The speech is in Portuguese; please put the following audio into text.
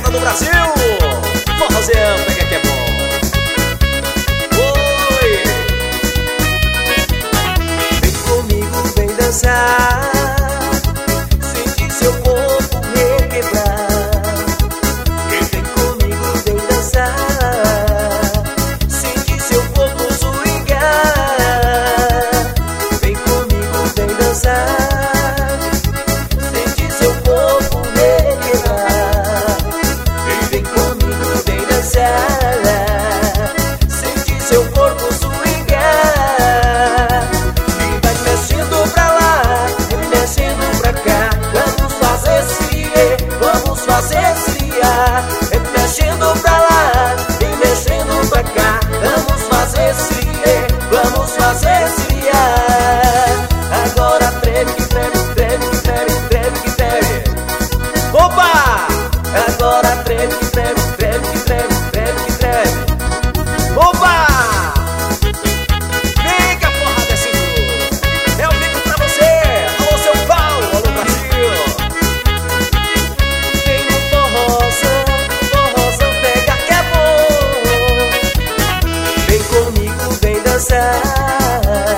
Festa do Brasil. Forrozão, pega que é bom. Oi. Vem comigo, vem dançar, sente seu corpo requebrar. Vem comigo, vem dançar, sente seu corpo swingar. Vem comigo, vem dançar, sente seu corpo requebrar. Vem comigo, vem dançar, sente seu corpo swingar. E vai mexendo pra lá, e mexendo pra cá. Vamos fazer frier, vamos fazer friar. E mexendo pra lá, e mexendo pra cá. Vamos fazer frier, vamos fazer friar. Agora treme, que treme, treme, que treme, treme, que treme. Opa! Agora treme, que treme, treme, que treme, treme, que treme. Opa! Vem que a porrada é segura. É o bico pra você. Alô, São Paulo, alô, Brasil. Vem no forrozão, forrozão pega que é bom. Vem comigo, vem dançar,